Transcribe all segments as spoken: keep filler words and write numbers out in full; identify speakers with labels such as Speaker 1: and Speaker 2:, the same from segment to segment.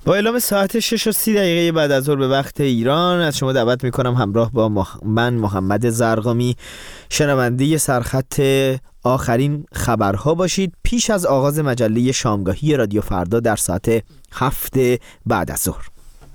Speaker 1: با اعلام ساعت شش و سی دقیقه بعد از ظهر به وقت ایران از شما دعوت میکنم همراه با مح... من محمد زرقامی شنونده سرخط آخرین خبرها باشید پیش از آغاز مجله شامگاهی رادیو فردا در ساعت هفت بعد از ظهر.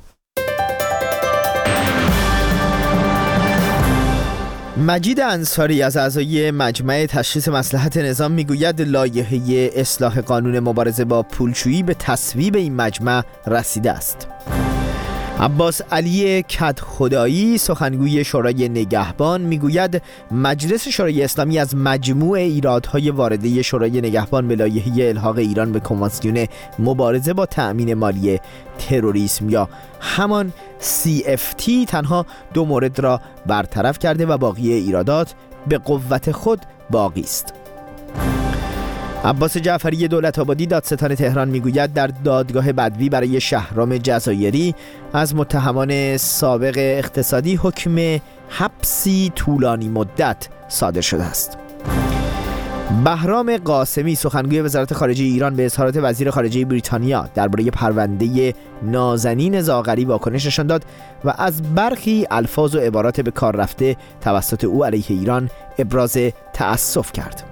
Speaker 1: مجید انصاری از اعضای مجمع تشخیص مصلحت نظام میگوید لایحه اصلاح قانون مبارزه با پولشویی به تصویب این مجمع رسیده است. عباس علی کدخدایی سخنگوی شورای نگهبان میگوید مجلس شورای اسلامی از مجموع ایرادهای وارده شورای نگهبان به لایحه الحاق ایران به کنوانسیون مبارزه با تأمین مالی تروریسم یا همان سی اف تی تنها دو مورد را برطرف کرده و باقی ایرادات به قوت خود باقی است. عباس جعفری دولت‌آبادی دادستان تهران میگوید در دادگاه بدوی برای شهرام جزایری از متهمان سابق اقتصادی حکم حبسی طولانی مدت صادر شده است. بهرام قاسمی سخنگوی وزارت خارجه ایران به اظهارات وزیر خارجه بریتانیا درباره پرونده نازنین زاغری واکنش نشان داد و از برخی الفاظ و عبارات به کار رفته توسط او علیه ایران ابراز تأسف کرد.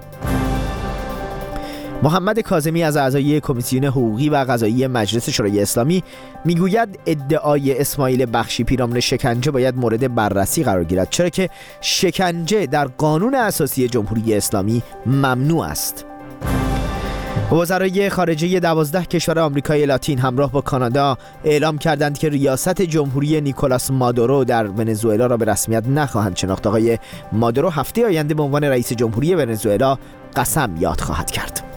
Speaker 1: محمد کاظمی از اعضای کمیسیون حقوقی و قضایی مجلس شورای اسلامی میگوید ادعای اسماعیل بخشی پیرامون شکنجه باید مورد بررسی قرار گیرد، چرا که شکنجه در قانون اساسی جمهوری اسلامی ممنوع است. وزرای خارجه دوازده کشور آمریکای لاتین همراه با کانادا اعلام کردند که ریاست جمهوری نیکولاس مادورو در ونزوئلا را به رسمیت نخواهند شناخت. آقای مادورو هفته آینده به عنوان رئیس جمهوری ونزوئلا قسم یاد خواهد کرد.